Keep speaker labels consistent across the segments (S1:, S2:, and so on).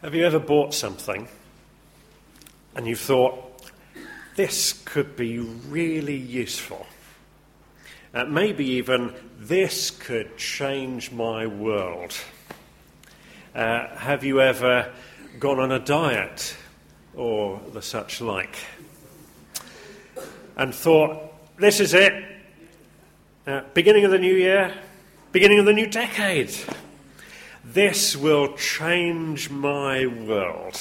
S1: Have you ever bought something and you've thought, this could be really useful? Maybe even, this could change my world. Have you ever gone on a diet or the such like and thought, this is it, beginning of the new year, beginning of the new decade. This will change my world.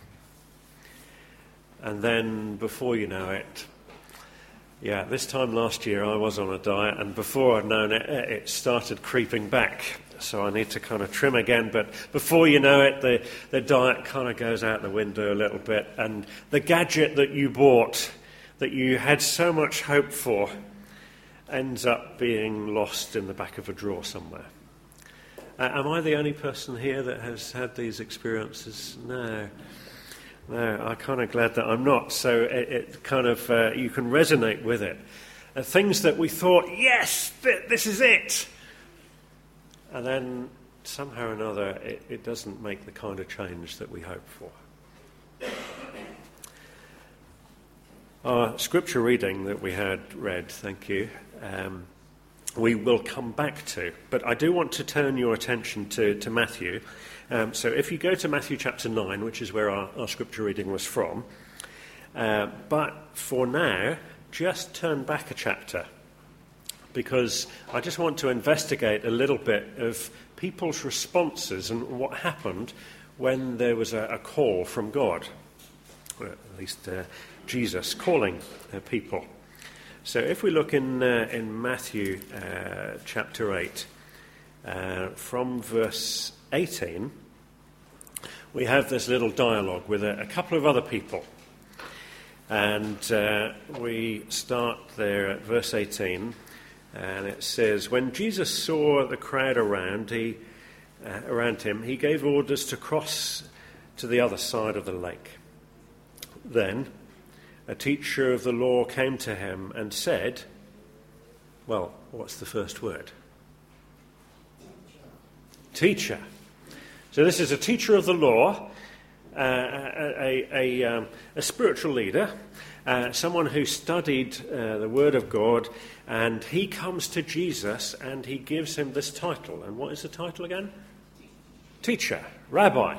S1: And then, before you know it, this time last year I was on a diet, and before I'd known it, it started creeping back. So I need to kind of trim again, but before you know it, the diet kind of goes out the window a little bit, and the gadget that you bought, that you had so much hope for, ends up being lost in the back of a drawer somewhere. Am I the only person here that has had these experiences? No, I'm kind of glad that I'm not. So it kind of, you can resonate with it. Things that we thought, yes, this is it. And then somehow or another, it doesn't make the kind of change that we hope for. Our scripture reading that we had read, thank you, we will come back to. But I do want to turn your attention to Matthew. So if you go to Matthew chapter 9, which is where our scripture reading was from, but for now, just turn back a chapter, because I just want to investigate a little bit of people's responses and what happened when there was a call from God, or at least Jesus calling people. So if we look in Matthew chapter 8, from verse 18, we have this little dialogue with a couple of other people. And we start there at verse 18, and it says, when Jesus saw the crowd around him, he gave orders to cross to the other side of the lake. Then a teacher of the law came to him and said, well, what's the first word? Teacher. So this is a teacher of the law, a spiritual leader, someone who studied the Word of God, and he comes to Jesus and he gives him this title. And what is the title again? Teacher, Rabbi.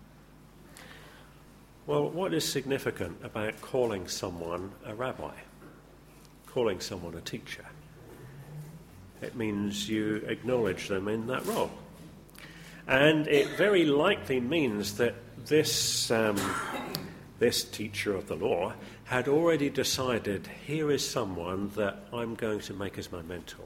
S1: Well, what is significant about calling someone a rabbi, calling someone a teacher? It means you acknowledge them in that role. And it very likely means that this teacher of the law had already decided, here is someone that I'm going to make as my mentor.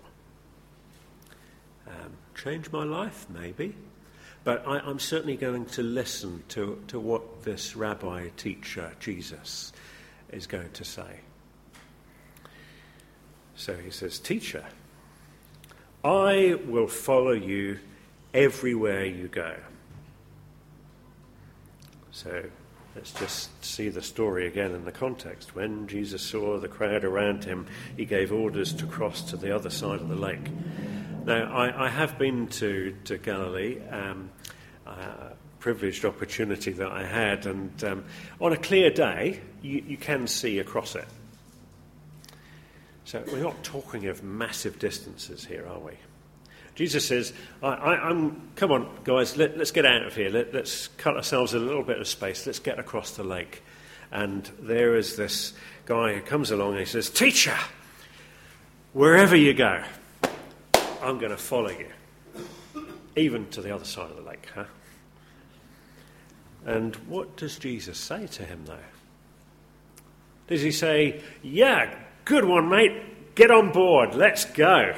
S1: Change my life, maybe. But I'm certainly going to listen to what this rabbi teacher, Jesus, is going to say. So he says, teacher, I will follow you everywhere you go. So let's just see the story again in the context. When Jesus saw the crowd around him, he gave orders to cross to the other side of the lake. Now, I have been to Galilee, privileged opportunity that I had, and on a clear day, you can see across it. So we're not talking of massive distances here, are we? Jesus says, come on, guys, let's get out of here. Let's cut ourselves a little bit of space. Let's get across the lake. And there is this guy who comes along and he says, teacher, wherever you go, I'm going to follow you, even to the other side of the lake, huh? And what does Jesus say to him, though? Does he say, yeah, good one, mate, get on board, let's go?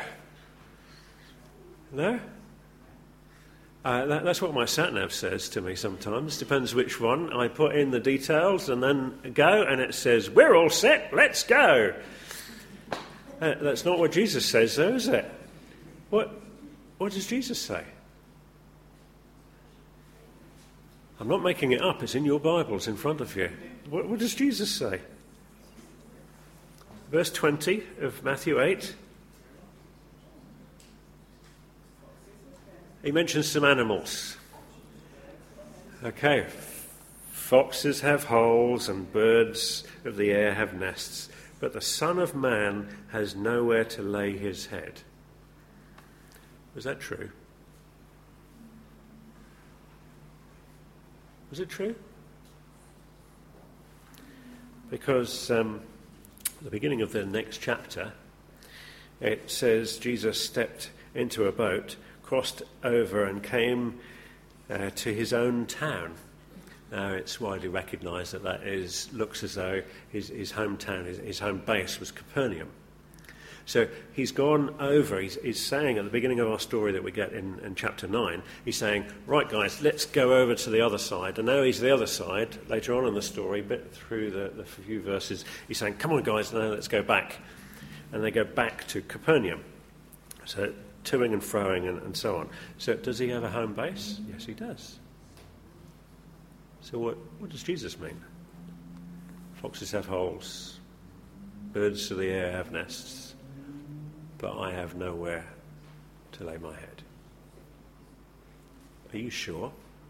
S1: No? That's what my sat-nav says to me sometimes. Depends which one. I put in the details and then go, and it says, we're all set, let's go. That's not what Jesus says, though, is it? What does Jesus say? I'm not making it up. It's in your Bibles in front of you. What does Jesus say? Verse 20 of Matthew 8. He mentions some animals. Okay. Foxes have holes and birds of the air have nests, but the Son of Man has nowhere to lay his head. Was that true? Was it true? Because at the beginning of the next chapter, it says Jesus stepped into a boat, crossed over and came to his own town. Now it's widely recognised that looks as though his hometown, his home base was Capernaum. So he's gone over, he's saying at the beginning of our story that we get in chapter 9, he's saying, right guys, let's go over to the other side. And now he's the other side, later on in the story, a bit through the few verses, he's saying, come on guys, now let's go back. And they go back to Capernaum. So toing and froing and so on. So does he have a home base? Yes, he does. So what does Jesus mean? Foxes have holes, birds of the air have nests, but I have nowhere to lay my head. Are you sure?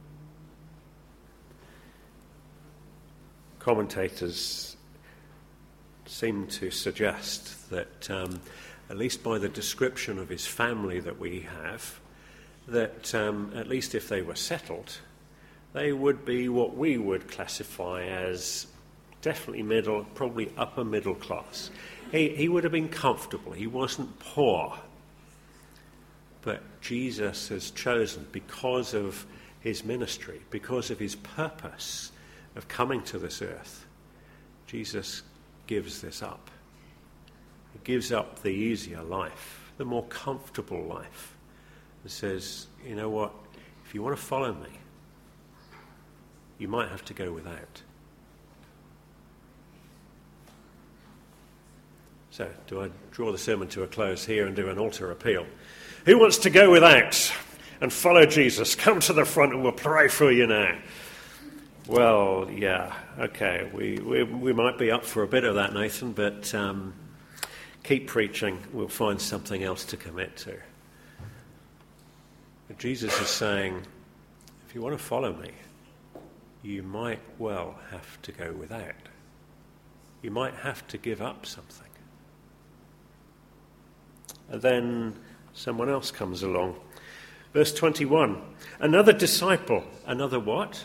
S1: Commentators seem to suggest that, at least by the description of his family that we have, that at least if they were settled, they would be what we would classify as definitely middle, probably upper middle class. He would have been comfortable. He wasn't poor. But Jesus has chosen, because of his ministry, because of his purpose of coming to this earth, Jesus gives this up. He gives up the easier life, the more comfortable life, and says, you know what, if you want to follow me, you might have to go without. So, do I draw the sermon to a close here and do an altar appeal? Who wants to go without and follow Jesus? Come to the front and we'll pray for you now. Well, yeah, okay, we might be up for a bit of that, Nathan, but keep preaching. We'll find something else to commit to. But Jesus is saying, if you want to follow me, you might well have to go without. You might have to give up something. And then someone else comes along. Verse 21, another disciple. Another what?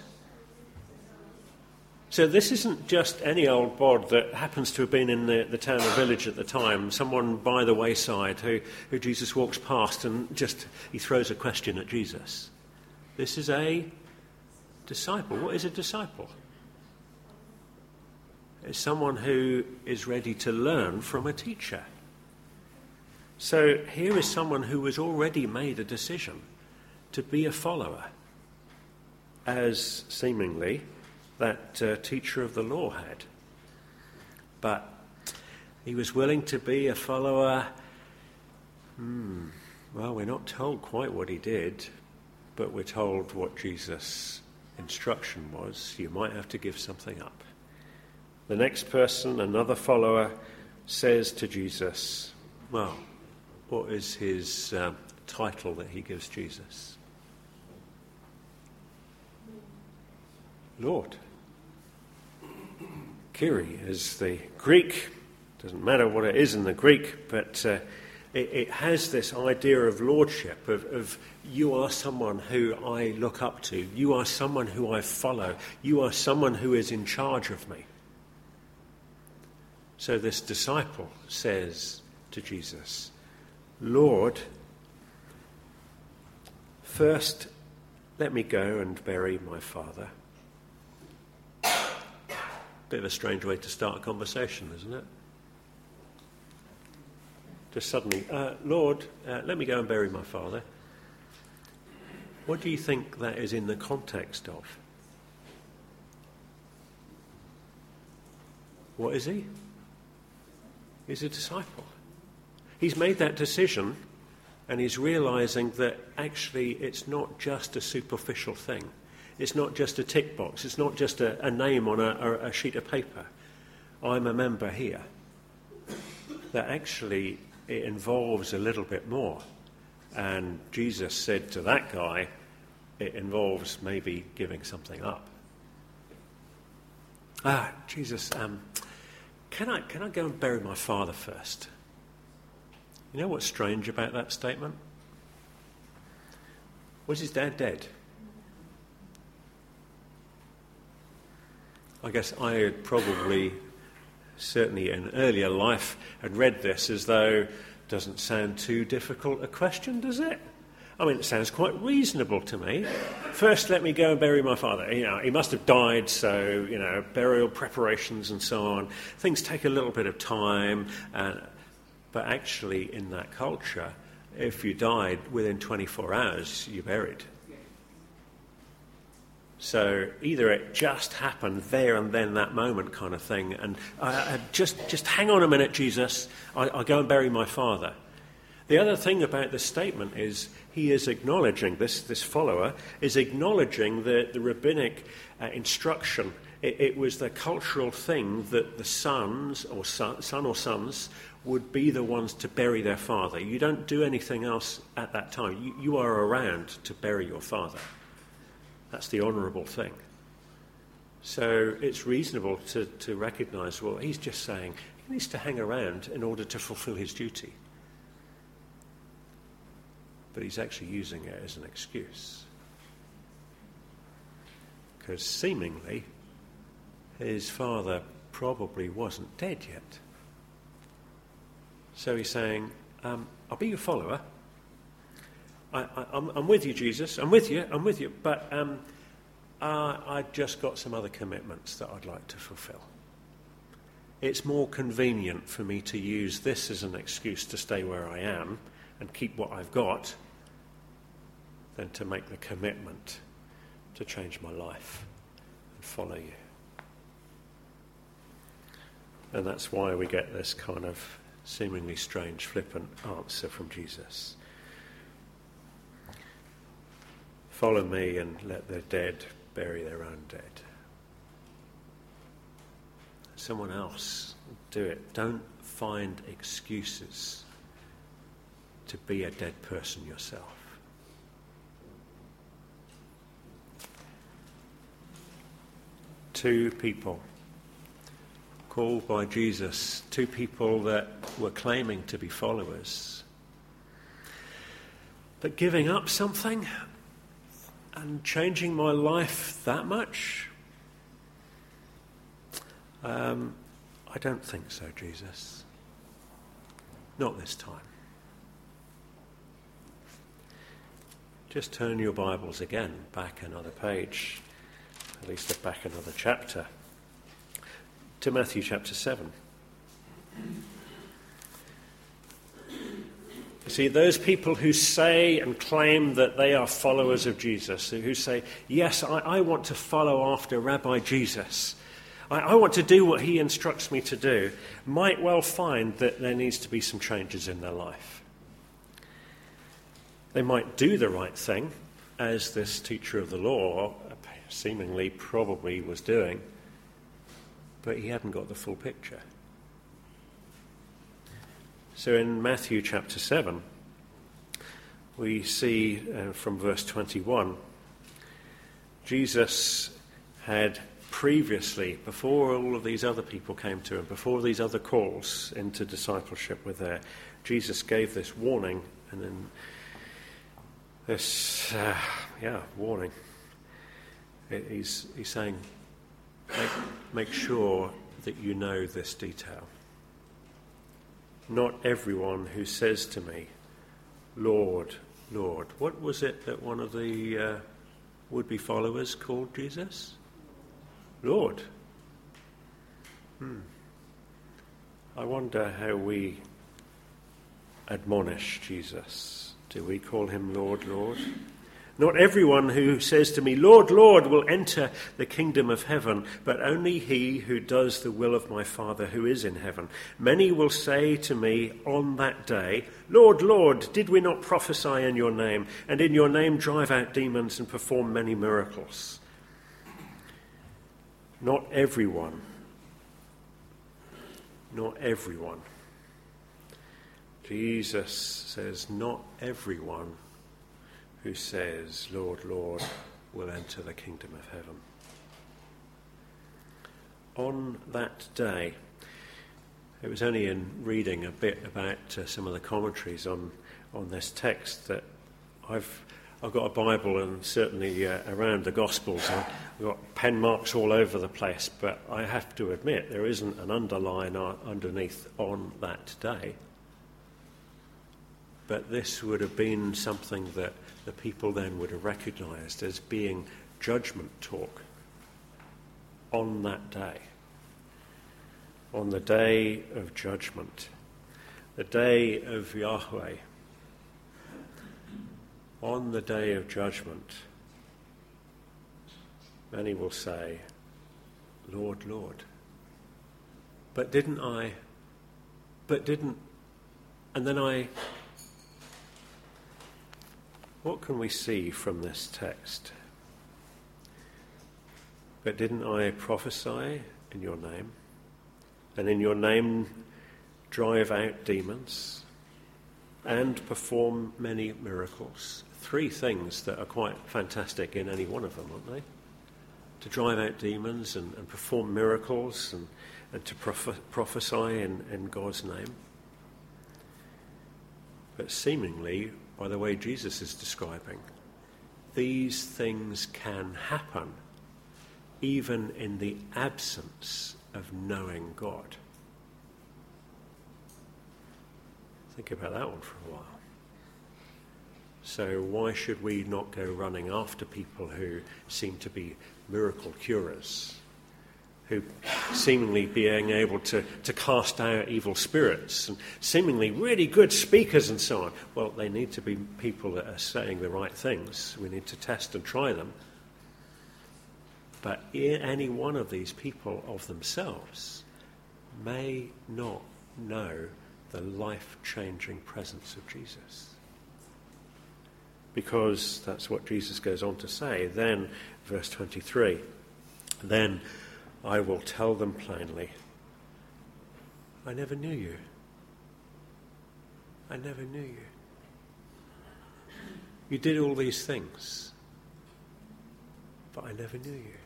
S1: So this isn't just any old bod that happens to have been in the town or village at the time, someone by the wayside who Jesus walks past and he throws a question at Jesus. This is a disciple. What is a disciple? It's someone who is ready to learn from a teacher. So here is someone who has already made a decision to be a follower, as seemingly that teacher of the law had. But he was willing to be a follower. Well, we're not told quite what he did, but we're told what Jesus' instruction was. You might have to give something up. The next person, another follower, says to Jesus, well, what is his title that he gives Jesus? Lord. Kyrie is the Greek. Doesn't matter what it is in the Greek, but it has this idea of lordship, of you are someone who I look up to. You are someone who I follow. You are someone who is in charge of me. So this disciple says to Jesus, Lord, first let me go and bury my father. Bit of a strange way to start a conversation, isn't it? Just suddenly, Lord, let me go and bury my father. What do you think that is in the context of? What is he? He's a disciple. He's made that decision, and he's realizing that actually it's not just a superficial thing. It's not just a tick box. It's not just a name on a sheet of paper. I'm a member here. That actually it involves a little bit more. And Jesus said to that guy, it involves maybe giving something up. Jesus, can I go and bury my father first? You know what's strange about that statement? Was his dad dead? I guess I had probably, certainly in earlier life, had read this as though, doesn't sound too difficult a question, does it? I mean, it sounds quite reasonable to me. First, let me go and bury my father. You know, he must have died, so, you know, burial preparations and so on. Things take a little bit of time. But actually, in that culture, if you died within 24 hours, you're buried. So either it just happened there and then, that moment kind of thing, and just hang on a minute, Jesus, I'll go and bury my father. The other thing about this statement is he is acknowledging, this follower is acknowledging the rabbinic instruction. It was the cultural thing that the son or sons would be the ones to bury their father. You don't do anything else at that time. You are around to bury your father. That's the honourable thing. So it's reasonable to recognise, well, he's just saying he needs to hang around in order to fulfil his duty. But he's actually using it as an excuse. Because seemingly his father probably wasn't dead yet. So he's saying, I'll be your follower. I'm with you, Jesus. I'm with you. But I've just got some other commitments that I'd like to fulfill. It's more convenient for me to use this as an excuse to stay where I am and keep what I've got than to make the commitment to change my life and follow you. And that's why we get this kind of seemingly strange, flippant answer from Jesus. Follow me and let the dead bury their own dead. Someone else do it. Don't find excuses to be a dead person yourself. Two people called by Jesus, two people that were claiming to be followers, but giving up something and changing my life that much? I don't think so, Jesus. Not this time. Just turn your Bibles again, back another page, at least back another chapter, to Matthew chapter 7. You see, those people who say and claim that they are followers of Jesus, who say, yes, I want to follow after Rabbi Jesus, I want to do what he instructs me to do, might well find that there needs to be some changes in their life. They might do the right thing, as this teacher of the law seemingly probably was doing, but he hadn't got the full picture. So in Matthew chapter 7, we see from verse 21, Jesus had previously, before all of these other people came to him, before these other calls into discipleship were there, Jesus gave this warning, and then this, warning. He's saying, make sure that you know this detail. Not everyone who says to me, Lord, Lord. What was it that one of the would-be followers called Jesus? Lord. I wonder how we admonish Jesus. Do we call him Lord, Lord? Not everyone who says to me, Lord, Lord, will enter the kingdom of heaven, but only he who does the will of my Father who is in heaven. Many will say to me on that day, Lord, Lord, did we not prophesy in your name, and in your name drive out demons and perform many miracles? Not everyone. Not everyone. Jesus says, not everyone who says, Lord, Lord, will enter the kingdom of heaven. On that day, it was only in reading a bit about some of the commentaries on this text that I've got a Bible, and certainly around the Gospels I've got pen marks all over the place, but I have to admit there isn't an underline underneath on that day. But this would have been something that the people then would have recognised as being judgment talk on that day. On the day of judgment, the day of Yahweh, on the day of judgment, many will say, Lord, Lord. But didn't I? And then what can we see from this text? But didn't I prophesy in your name? And in your name drive out demons and perform many miracles. 3 things that are quite fantastic in any one of them, aren't they? To drive out demons and perform miracles and to prophesy in God's name. But seemingly, by the way Jesus is describing, these things can happen even in the absence of knowing God. Think about that one for a while. So why should we not go running after people who seem to be miracle curers, who seemingly being able to cast out evil spirits, and seemingly really good speakers and so on? Well, they need to be people that are saying the right things. We need to test and try them. But any one of these people of themselves may not know the life-changing presence of Jesus. Because that's what Jesus goes on to say. Then, verse 23, then I will tell them plainly, I never knew you. I never knew you. You did all these things, but I never knew you.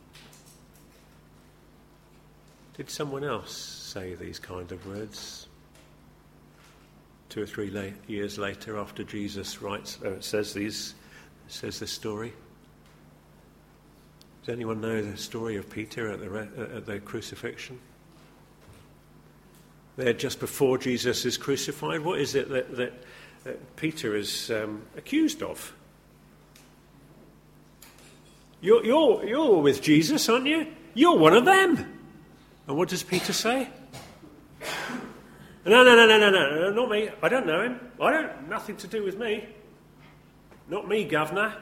S1: Did someone else say these kind of words 2 or 3 years later after Jesus says this story? Does anyone know the story of Peter at the crucifixion? There, just before Jesus is crucified, what is it that Peter is accused of? You're with Jesus, aren't you? You're one of them. And what does Peter say? No, not me. I don't know him. Nothing to do with me. Not me, governor.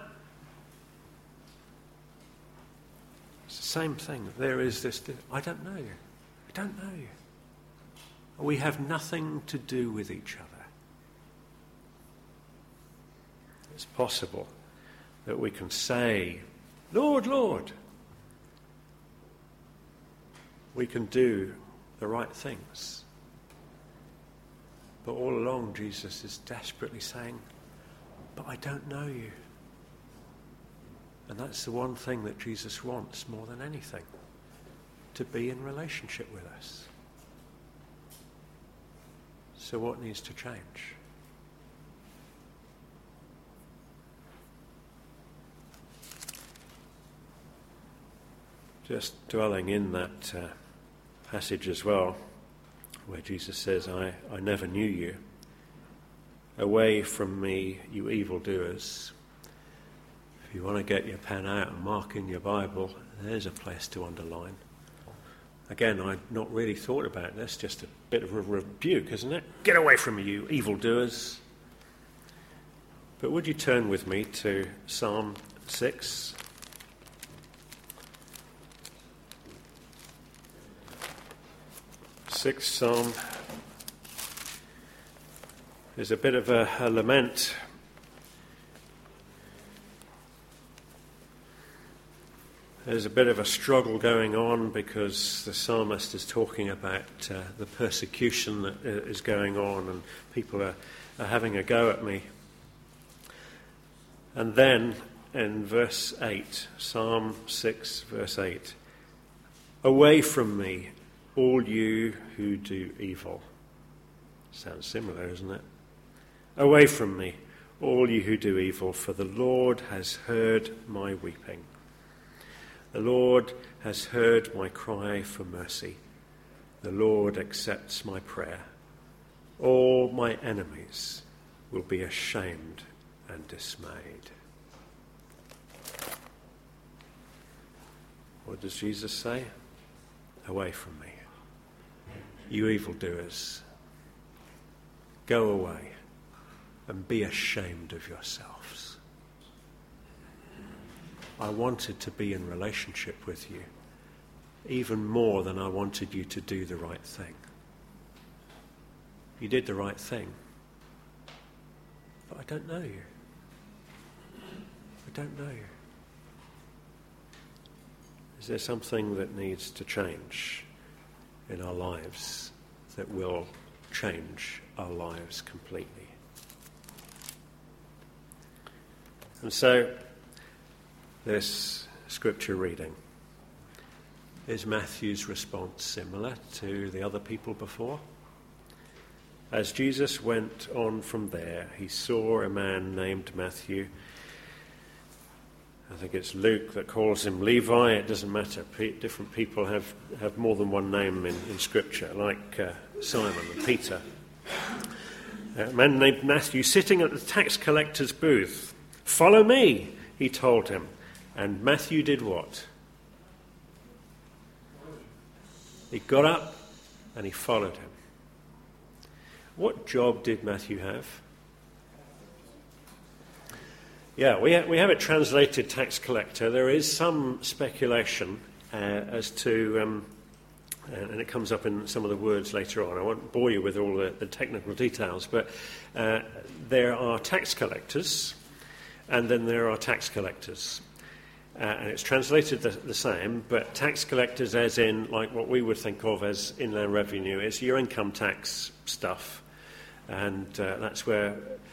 S1: It's the same thing. There is this, I don't know you. I don't know you. We have nothing to do with each other. It's possible that we can say, Lord, Lord. We can do the right things. But all along, Jesus is desperately saying, but I don't know you. And that's the one thing that Jesus wants more than anything, to be in relationship with us. So what needs to change? Just dwelling in that passage as well, where Jesus says, I never knew you. Away from me, you evildoers. If you want to get your pen out and mark in your Bible, there's a place to underline. Again, I've not really thought about this, just a bit of a rebuke, isn't it? Get away from me, you evildoers. But would you turn with me to Psalm 6? Sixth Psalm. There's a bit of a lament. There's a bit of a struggle going on because the psalmist is talking about the persecution that is going on, and people are having a go at me. And then in verse 8, Psalm 6, verse 8, away from me, all you who do evil. Sounds similar, isn't it? Away from me, all you who do evil, for the Lord has heard my weeping. The Lord has heard my cry for mercy. The Lord accepts my prayer. All my enemies will be ashamed and dismayed. What does Jesus say? Away from me, you evildoers. Go away and be ashamed of yourselves. I wanted to be in relationship with you even more than I wanted you to do the right thing. You did the right thing, but I don't know you. I don't know you. Is there something that needs to change in our lives that will change our lives completely? And so, this scripture reading, is Matthew's response similar to the other people before? As Jesus went on from there, he saw a man named Matthew. I think it's Luke that calls him Levi. It doesn't matter. Different people have more than one name in Scripture, like Simon and Peter. A man named Matthew sitting at the tax collector's booth. Follow me, he told him. And Matthew did what? He got up and he followed him. What job did Matthew have? Yeah, we have it translated tax collector. There is some speculation as to, and it comes up in some of the words later on. I won't bore you with all the technical details, but there are tax collectors, and then there are tax collectors. And it's translated the same, but tax collectors as in, like what we would think of as inland revenue, is your income tax stuff. And that's where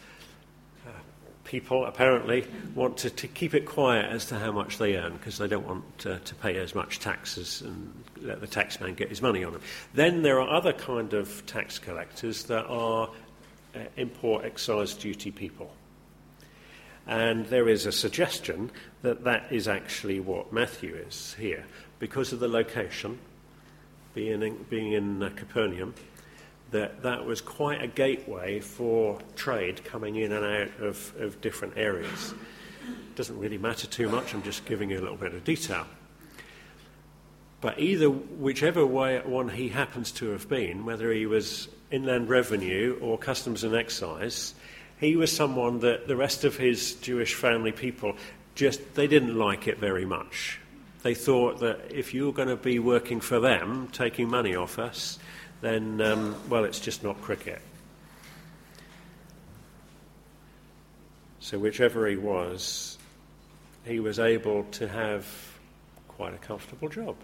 S1: people apparently want to keep it quiet as to how much they earn, because they don't want to pay as much taxes and let the taxman get his money on them. Then there are other kind of tax collectors that are import excise duty people. And there is a suggestion that that is actually what Matthew is here, because of the location, being in Capernaum, that was quite a gateway for trade coming in and out of different areas. It doesn't really matter too much, I'm just giving you a little bit of detail. But whichever way one he happens to have been, whether he was inland revenue or customs and excise, he was someone that the rest of his Jewish family people they didn't like it very much. They thought that if you were going to be working for them, taking money off us, then, it's just not cricket. So whichever he was able to have quite a comfortable job,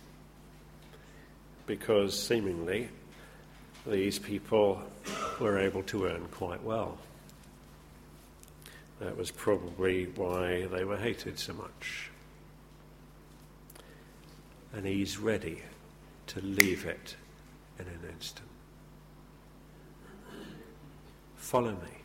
S1: because seemingly these people were able to earn quite well. That was probably why they were hated so much. And he's ready to leave it in an instant. Follow me.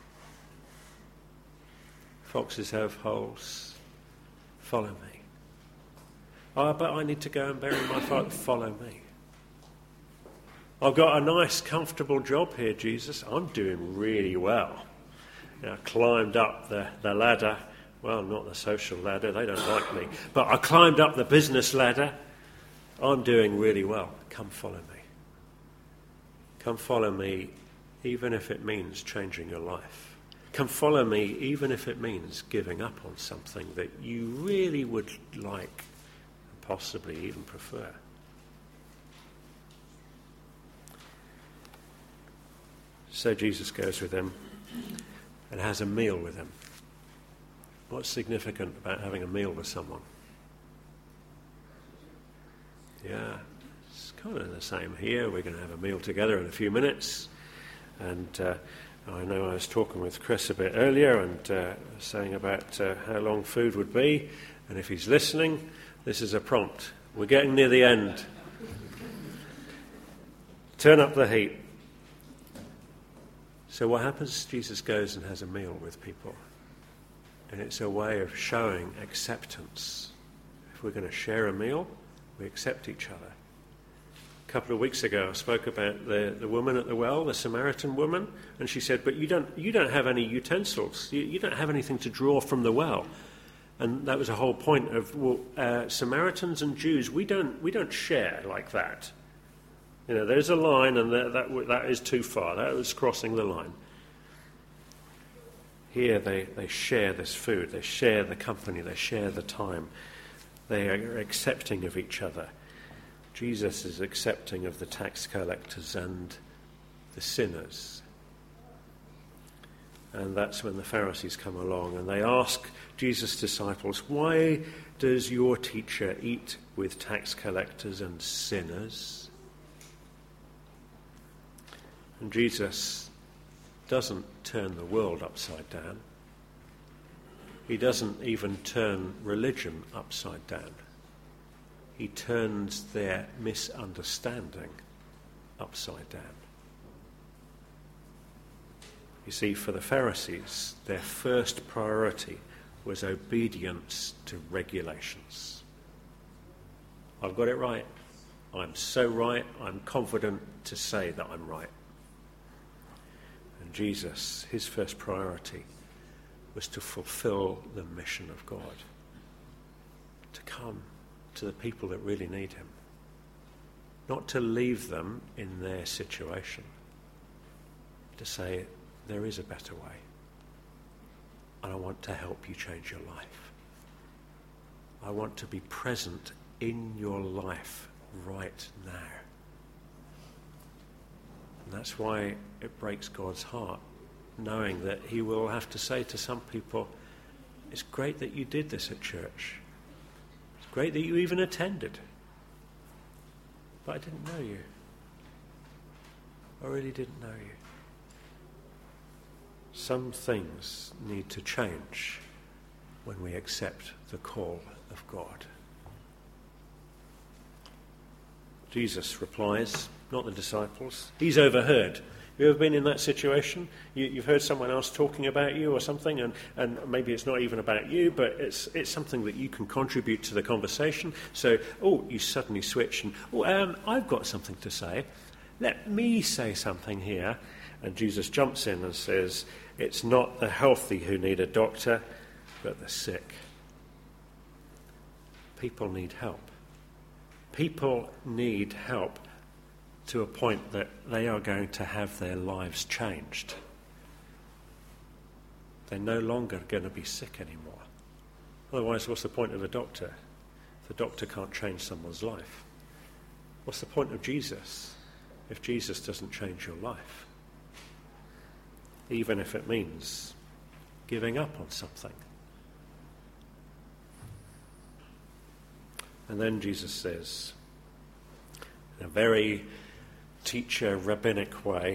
S1: Foxes have holes. Follow me. Oh, but I need to go and bury my father. Follow me. I've got a nice, comfortable job here, Jesus. I'm doing really well. I climbed up the ladder. Well, not the social ladder, they don't like me. But I climbed up the business ladder. I'm doing really well. Come follow me. Come follow me, even if it means changing your life. Come follow me, even if it means giving up on something that you really would like, and possibly even prefer. So Jesus goes with him and has a meal with him. What's significant about having a meal with someone? Yeah, it's kind of the same here. We're going to have a meal together in a few minutes. And I know I was talking with Chris a bit earlier and saying about how long food would be, and if he's listening, this is a prompt. We're getting near the end. Turn up the heat. So what happens? Jesus goes and has a meal with people, and it's a way of showing acceptance. If we're going to share a meal, we accept each other. A couple of weeks ago, I spoke about the woman at the well, the Samaritan woman, and she said, "But you don't have any utensils. You don't have anything to draw from the well." And that was a whole point of Samaritans and Jews. We don't share like that. You know, there's a line, and that is too far. That was crossing the line. Here, they share this food. They share the company. They share the time. They are accepting of each other. Jesus is accepting of the tax collectors and the sinners. And that's when the Pharisees come along and they ask Jesus' disciples, "Why does your teacher eat with tax collectors and sinners?" And Jesus doesn't turn the world upside down. He doesn't even turn religion upside down. He turns their misunderstanding upside down. You see, for the Pharisees, their first priority was obedience to regulations. I've got it right. I'm so right, I'm confident to say that I'm right. And Jesus, his first priority was to fulfill the mission of God, to come to the people that really need him, not to leave them in their situation, to say, there is a better way, and I want to help you change your life. I want to be present in your life right now. And that's why it breaks God's heart, knowing that he will have to say to some people, it's great that you did this at church. It's great that you even attended. But I didn't know you. I really didn't know you. Some things need to change when we accept the call of God. Jesus replies, not the disciples. He's overheard. You ever been in that situation? You've heard someone else talking about you or something, and maybe it's not even about you, but it's something that you can contribute to the conversation. So, you suddenly switch and, I've got something to say. Let me say something here. And Jesus jumps in and says, it's not the healthy who need a doctor, but the sick. People need help. People need help to a point that they are going to have their lives changed. They're no longer going to be sick anymore. Otherwise, what's the point of a doctor? The doctor can't change someone's life. What's the point of Jesus if Jesus doesn't change your life? Even if it means giving up on something. And then Jesus says, in a very teacher rabbinic way,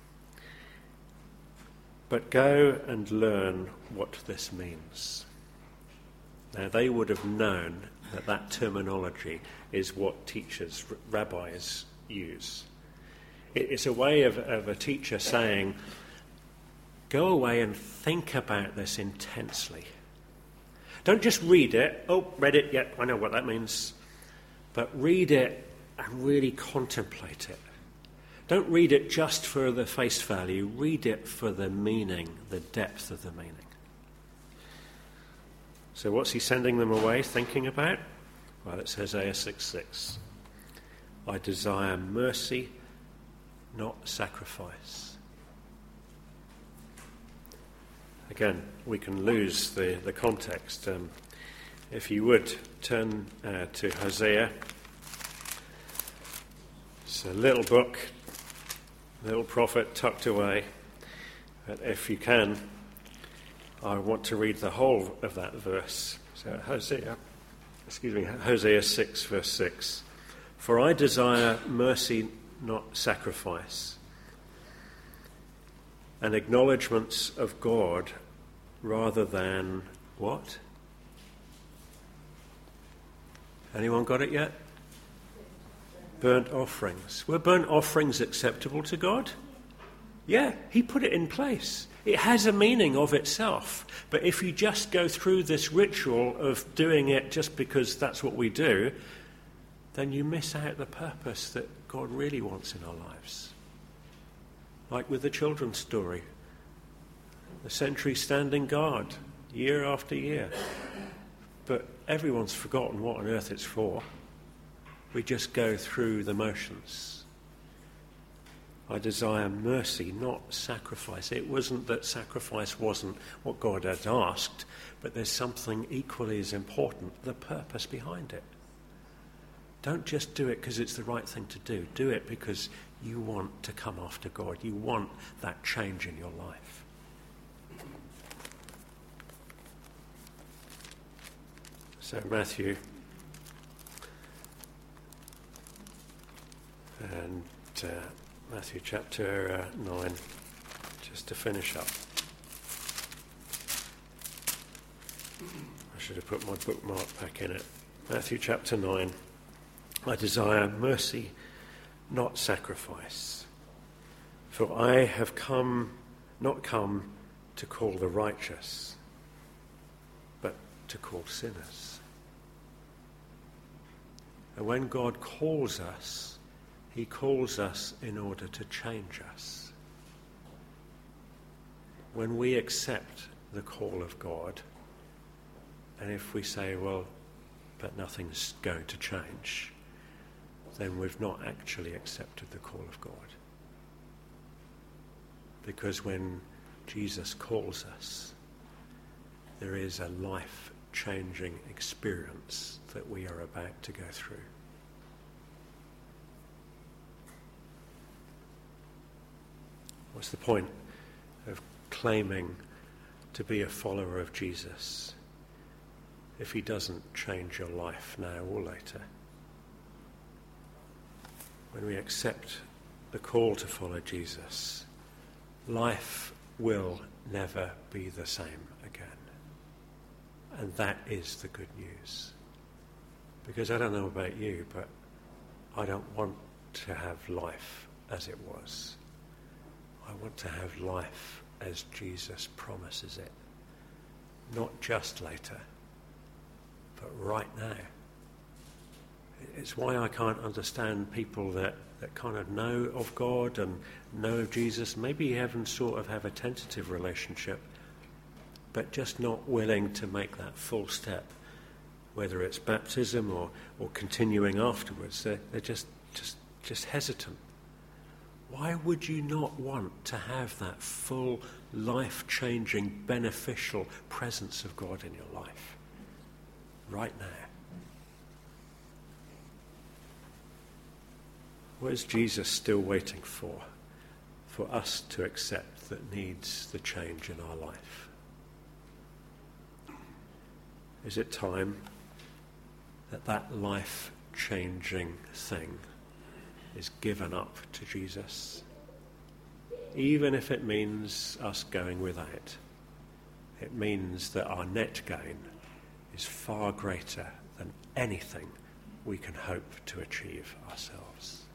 S1: but go and learn what this means. Now they would have known that terminology is what teachers, rabbis use. It's a way of a teacher saying, go away and think about this intensely. Don't just read it. Read it, yeah, I know what that means. But read it and really contemplate it. Don't read it just for the face value. Read it for the meaning, the depth of the meaning. So what's he sending them away thinking about? Well, it's Hosea 6:6. I desire mercy, not sacrifice. Again, we can lose the context. If you would, turn to Hosea. It's a little book, little prophet tucked away. But if you can, I want to read the whole of that verse. So Hosea 6, verse 6. For I desire mercy, not sacrifice, and acknowledgements of God rather than what? Anyone got it yet? Burnt offerings. Were burnt offerings acceptable to God? Yeah, he put it in place. It has a meaning of itself. But if you just go through this ritual of doing it just because that's what we do, then you miss out the purpose that God really wants in our lives. Like with the children's story. The sentry standing guard, year after year. But everyone's forgotten what on earth it's for. We just go through the motions. I desire mercy, not sacrifice. It wasn't that sacrifice wasn't what God had asked, but there's something equally as important, the purpose behind it. Don't just do it because it's the right thing to do. Do it because you want to come after God. You want that change in your life. So Matthew and Matthew chapter 9, just to finish up. I should have put my bookmark back in it. Matthew chapter 9. I desire mercy, not sacrifice. For I have not come to call the righteous, but to call sinners. And when God calls us, he calls us in order to change us. When we accept the call of God, and if we say, well, but nothing's going to change, then we've not actually accepted the call of God. Because when Jesus calls us, there is a life-changing experience that we are about to go through. What's the point of claiming to be a follower of Jesus if he doesn't change your life now or later? When we accept the call to follow Jesus, life will never be the same again. And that is the good news. Because I don't know about you, but I don't want to have life as it was. I want to have life as Jesus promises it. Not just later, but right now. It's why I can't understand people that kind of know of God and know of Jesus, maybe even sort of have a tentative relationship, but just not willing to make that full step, whether it's baptism or continuing afterwards. They're just hesitant. Why would you not want to have that full, life-changing, beneficial presence of God in your life right now? What is Jesus still waiting for us to accept that needs the change in our life? Is it time that life-changing thing is given up to Jesus? Even if it means us going without. It means that our net gain is far greater than anything we can hope to achieve ourselves.